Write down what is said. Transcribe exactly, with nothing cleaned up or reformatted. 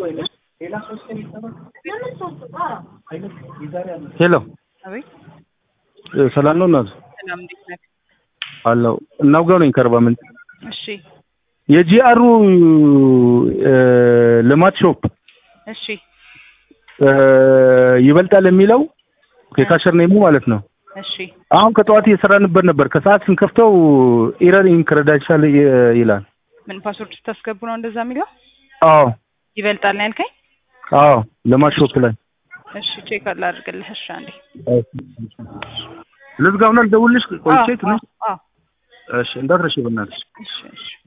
ሄሎ አቤት ሰላም ነው እናት ሰላም እንዴት ነህ? አለው እናውጋው ነኝ ከርባ ምን እሺ የጂአሩ ልማት ሾፕ እሺ ይበልጣል የሚለው ከካሸር ነይሙ ማለት ነው። እሺ አሁን ከጠዋት እየሰራንበት ነበር። ከሰዓት ስንከፍተው ኢረር ኢንክሬዳንሻል ይላል። ምን ፓስወርድ ስታስገቡ ነው እንደዛ የሚለው? አዎ ይበልጣል ነው ያልከኝ? አዎ ልማት ሾፕ ላይ እሺ ቼክ አላድርግልህ። እሺ አንዴ ልዝጋውና ልደውልልሽ ቆይቼ ትንሽ አዎ እሺ እንዳትረሺ በእናትሽ። እሺ እሺ